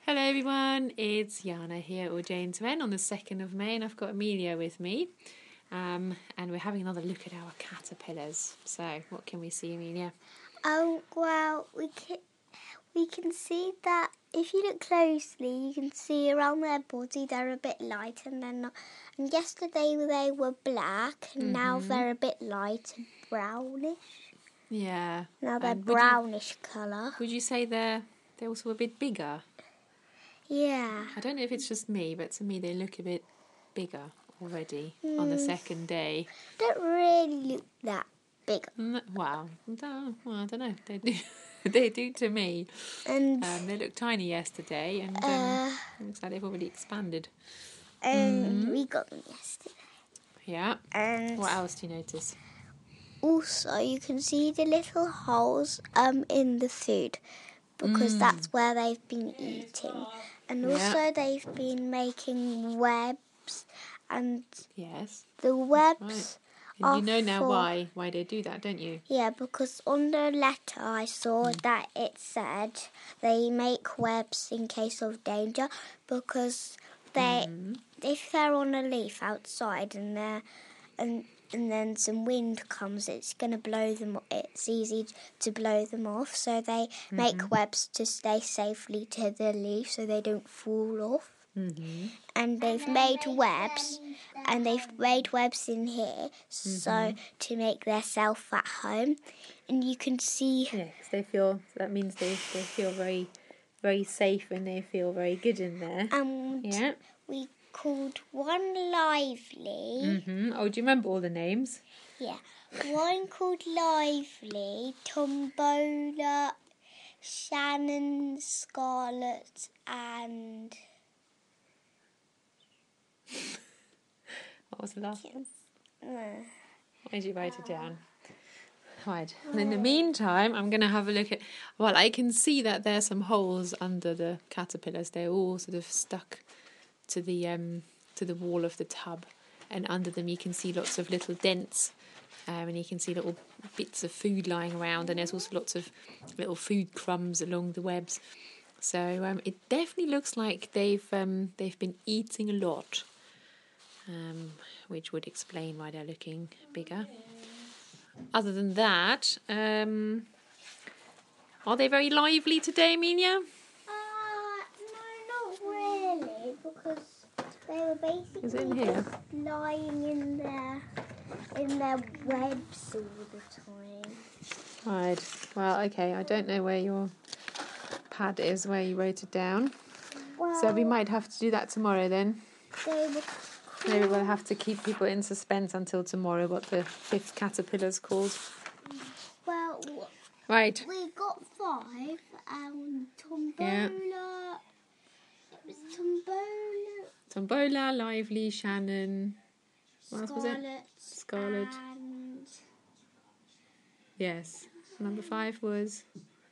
Hello everyone, it's Yana here, or Jane to N, on the 2nd of May, and I've got Amelia with me, and we're having another look at our caterpillars. So, what can we see, Amelia? Oh, well, we can see that if you look closely, you can see around their body they're a bit light, and they're not. And yesterday they were black, and now they're a bit light and brownish. Yeah. Now they're brownish colour. Would you say they're also a bit bigger? Yeah. I don't know if it's just me, but to me they look a bit bigger already on the second day. Don't really look that big. Wow. I don't know. They do. They do to me. And they looked tiny yesterday, and it looks like they've already expanded. We got them yesterday. Yeah. And what else do you notice? Also, you can see the little holes in the food, because that's where they've been eating. And also they've been making webs, and yes, the webs and you know now why they do that, don't you? Yeah, because on the letter I saw that it said they make webs in case of danger, because if they're on a leaf outside and then some wind comes, it's going to blow them. It's easy to blow them off, so they make webs to stay safely to the leaf, so they don't fall off. And they've made webs, in here, so to make themselves at home. And you can see. Yeah, because that means they feel very, very safe, and they feel very good in there. And we called one Lively. Oh, do you remember all the names? Yeah. One called Lively, Tombola, Shannon, Scarlet, and... What was the last one? Why did you write it down? Right. And in the meantime, I'm going to have a look at... Well, I can see that there's some holes under the caterpillars. They're all sort of stuck to the wall of the tub, and under them you can see lots of little dents, and you can see little bits of food lying around, and there's also lots of little food crumbs along the webs. So it definitely looks like they've been eating a lot, which would explain why they're looking bigger. Other than that, are they very lively today, Amelia? No, not really, because they were basically just lying in their webs all the time. Right. Well, okay. I don't know where your pad is, where you wrote it down. Well, so we might have to do that tomorrow then. Maybe we'll have to keep people in suspense until tomorrow what the 5th caterpillar's called. Well, right. We got 5, and Tombola. It was Tombola, Lively, Shannon. What else was it? Scarlet. And... Yes. Number 5 was...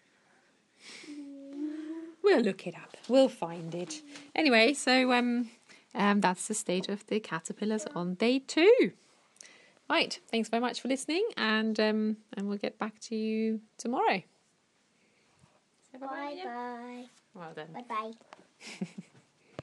We'll look it up. We'll find it. Anyway, so that's the state of the caterpillars on day 2. Right. Thanks very much for listening, and we'll get back to you tomorrow. Bye-bye. Well done. Bye-bye.